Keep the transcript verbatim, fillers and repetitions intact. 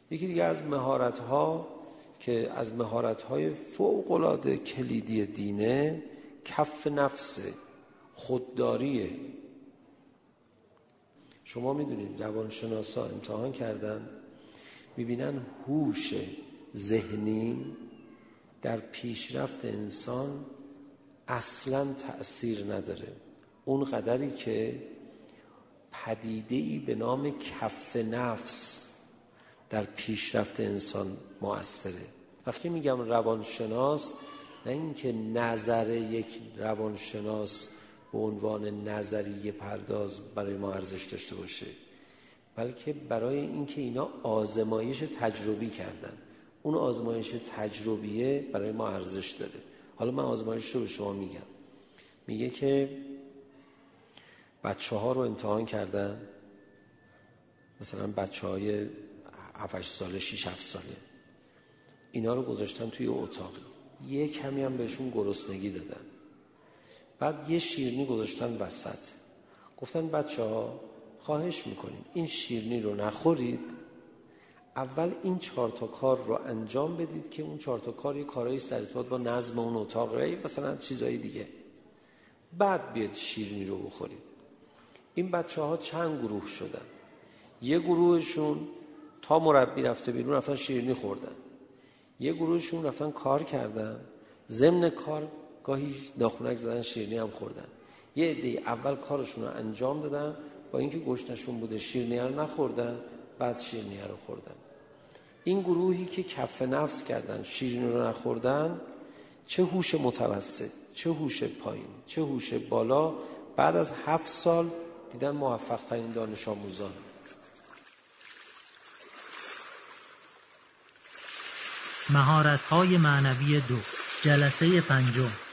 یکی دیگه از مهارت‌ها که از مهارت‌های فوق‌العاده کلیدی دینه کف نفسه، خودداریه. شما میدونید روانشناسا امتحان کردن میبینن هوش ذهنی در پیشرفت انسان اصلاً تأثیر نداره، اون قدری که پدیده‌ای به نام کف نفس در پیشرفت انسان مؤثره. وقتی میگم روانشناس، نه اینکه نظر یک روانشناس به عنوان نظریه پرداز برای ما ارزش داشته باشه، بلکه برای اینکه اینا آزمایش تجربی کردن. اون آزمایش تجربیه برای ما ارزش داره. حالا من آزمایش رو به شما میگم. میگه که بچه ها رو امتحان کردن، مثلا بچه های هفت هشت ساله، شش هفت ساله، اینا رو گذاشتن توی اتاقی، یه کمی هم بهشون گرسنگی دادن، بعد یه شیرینی گذاشتن وسط، گفتن بچه ها خواهش میکنیم این شیرینی رو نخورید، اول این چهار تا کار رو انجام بدید که اون چهار تا کار یه کارایی است در ارتباط با نظم اون اتاق، مثلا چیزای دیگه، بعد بیاد شیرینی رو بخورید. این بچه ها چند گروه شدن؟ یه گروهشون تا مربی رفته بیرون رفتن شیرینی خوردن، یه گروهشون رفتن کار کردن، ضمن کار گاهی ناخونک زدن، شیرینی هم خوردن. یه عده اول کارشون رو انجام دادن، با اینکه گشنشون بوده شیرینی رو نخوردن، بعد شیرینی رو خوردن. این گروهی که کف نفس کردن، شیرینی رو نخوردن، چه هوش متوسط، چه هوش پایین، چه هوش بالا، بعد از هفت سال دیدن موفق ترین دانش آموزان. مهارت‌های معنوی دو، جلسه پنجم.